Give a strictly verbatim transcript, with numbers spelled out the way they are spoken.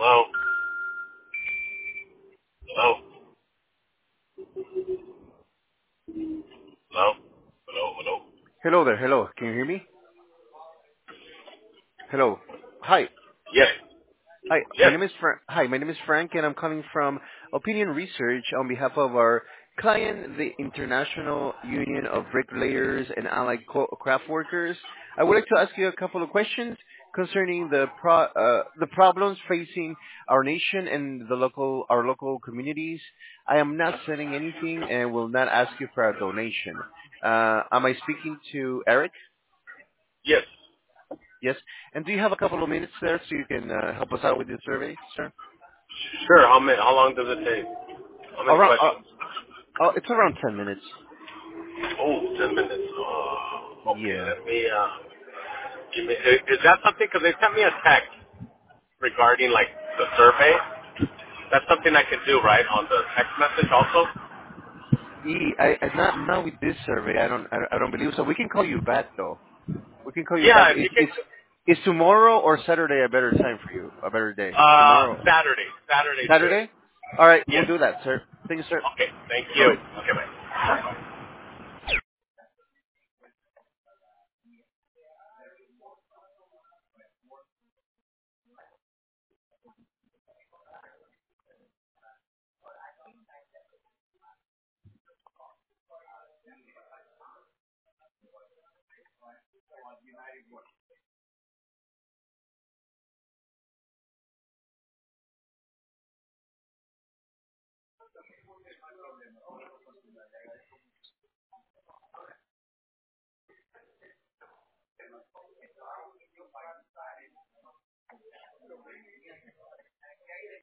Hello? Hello? Hello? Hello? Hello? Hello there. Hello. Can you hear me? Hello. Hi. Yes. Hi. My Yes. name is Frank. Hi. My name is Frank, and I'm calling from Opinion Research on behalf of our client, the International Union of Bricklayers and Allied Co- Craft Workers. I would like to ask you a couple of questions concerning the pro- uh, the problems facing our nation and the local our local communities. I am not selling anything and will not ask you for a donation. Uh, am I speaking to Eric? Yes. Yes. And do you have a couple of minutes there so you can uh, help us out with the survey, sir? Sure. How many? How long does it take? How many Around, uh, questions? oh, it's around ten minutes. Oh, ten minutes. Oh, okay. Yeah. Let me. Uh, give me. Is is that something? Because they sent me a text regarding like the survey. That's something I can do, right, on the text message also. E, I, I, not, not with this survey. I don't, I, don't- I don't believe so. We can call you back though. We can call you back. Yeah, if Is, you can. is, is tomorrow or Saturday a better time for you? A better day? Uh, Tomorrow? Saturday. Saturday's good. Saturday? All right. We'll Yes. do that, sir. Thank you, sir. Okay. Thank Bye you. bye. Okay, bye.